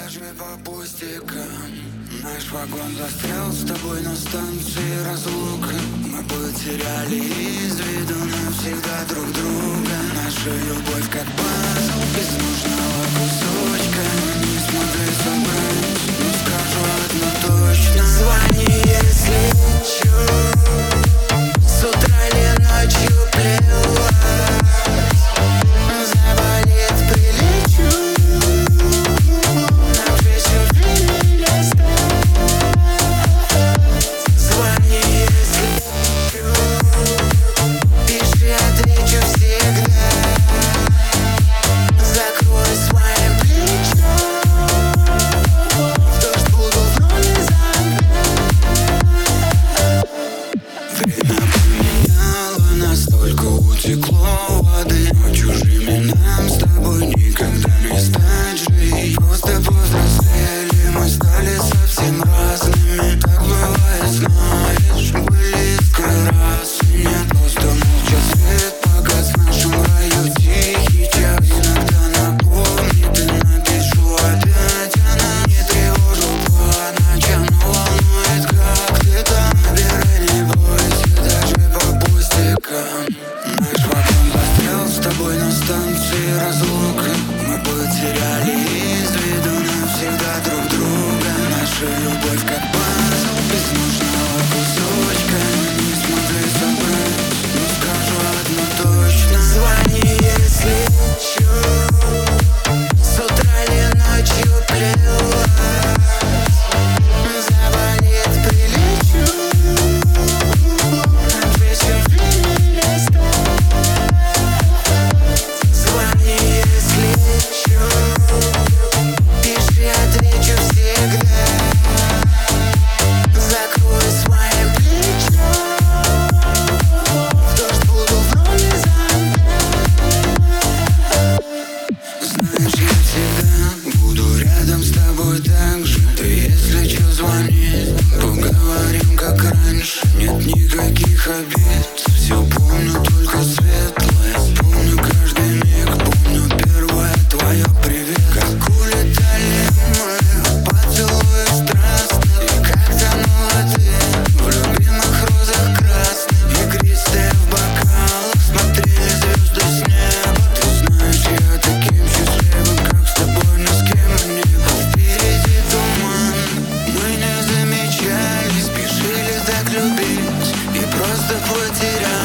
даже по пустякам. Наш вагон застрял с тобой на станции разлука. Мы потеряли из виду навсегда друг друга. Наша любовь как пазл без нужного кусочка. Не смогли собрать, но скажу одно точно: звони, если чё. С утра или ночью плевать. Заболит, прилечу. Нам же сюрприз достать. Звони, если чё. Пиши, отвечу всегда. Закрой своим плечом. В дождь буду в роли зонта. Время поменяло, настолько утекло воды. Но чужими нам с тобой никогда не стать жить. Просто повзрослели, мы стали совсем разными. Так бывает, знаешь, были искры раз. И нет, просто молча свет погас в нашем раю. Тихий час иногда напомнит и напишу опять. Она не тревожит по ночам, но волнует, как ты там. Набирай, не бойся, даже по пустякам. Наш вагон застрял с тобой на станции разлука. Мы потеряли из виду навсегда друг друга. Наша любовь как пазл без нужного кусочка. Мы не смогли собрать, но скажу одно точно: звони, если чё. С утра или ночью плевать. Заболит, прилечу. Нам же сюрприз достать. Звони, если чё. Пиши, отвечу всегда. Закрой своим плечом. В дождь буду в роли зонта. Знаешь, я всегда буду рядом с тобой так же. Ты, если чё, звони. Поговорим, как раньше. Нет никаких обид. Все помню, только светлое. Помню каждый миг. Помню первое твое привет. Как улетали мы, поцелуев страстных. И как тонула ты в любимых розах красных. Игристые в бокалах смотрели звезды с неба. Ты знаешь, я таким счастливым, как с тобой ни с кем не был. Впереди туман, мы не замечали. Спешили так любить и просто потеряли.